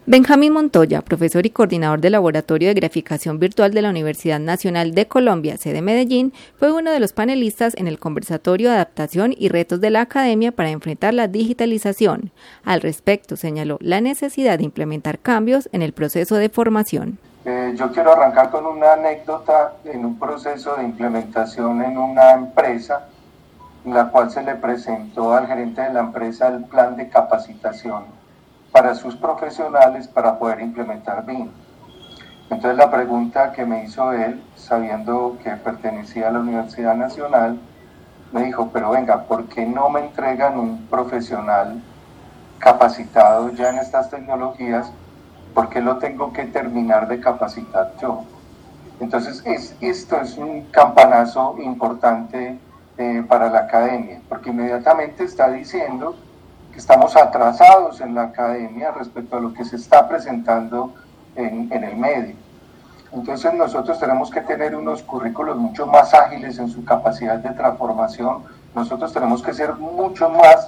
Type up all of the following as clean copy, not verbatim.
Benjamín Montoya, profesor y coordinador del Laboratorio de Graficación Virtual de la Universidad Nacional de Colombia, sede Medellín, fue uno de los panelistas en el conversatorio Adaptación y retos de la academia para enfrentar la digitalización. Al respecto, señaló la necesidad de implementar cambios en el proceso de formación. Yo quiero arrancar con una anécdota en un proceso de implementación en una empresa, en la cual se le presentó al gerente de la empresa el plan de capacitación para sus profesionales para poder implementar BIM. Entonces la pregunta que me hizo él, sabiendo que pertenecía a la Universidad Nacional, me dijo, pero venga, ¿por qué no me entregan un profesional capacitado ya en estas tecnologías? ¿Por qué lo tengo que terminar de capacitar yo? Entonces esto es un campanazo importante para la academia, porque inmediatamente está diciendo que estamos atrasados en la academia respecto a lo que se está presentando en el medio. Entonces nosotros tenemos que tener unos currículos mucho más ágiles en su capacidad de transformación. Nosotros tenemos que ser mucho más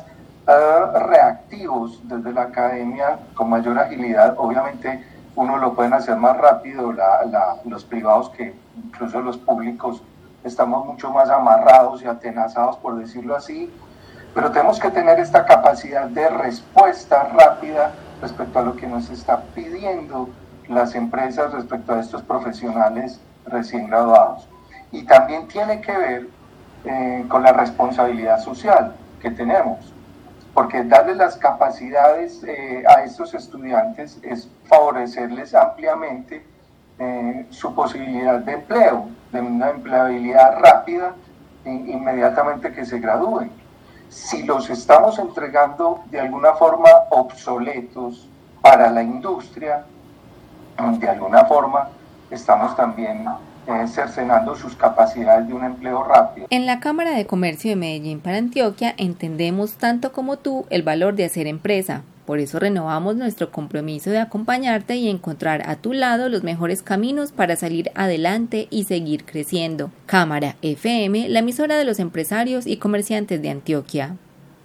reactivos desde la academia, con mayor agilidad. Obviamente uno lo pueden hacer más rápido, los privados, que incluso los públicos estamos mucho más amarrados y atenazados, por decirlo así, pero tenemos que tener esta capacidad de respuesta rápida respecto a lo que nos está pidiendo las empresas respecto a estos profesionales recién graduados. Y también tiene que ver con la responsabilidad social que tenemos, porque darle las capacidades a estos estudiantes es favorecerles ampliamente su posibilidad de empleo, de una empleabilidad rápida inmediatamente que se gradúen. Si los estamos entregando de alguna forma obsoletos para la industria, de alguna forma estamos también cercenando sus capacidades de un empleo rápido. En la Cámara de Comercio de Medellín para Antioquia entendemos tanto como tú el valor de hacer empresa. Por eso renovamos nuestro compromiso de acompañarte y encontrar a tu lado los mejores caminos para salir adelante y seguir creciendo. Cámara FM, la emisora de los empresarios y comerciantes de Antioquia.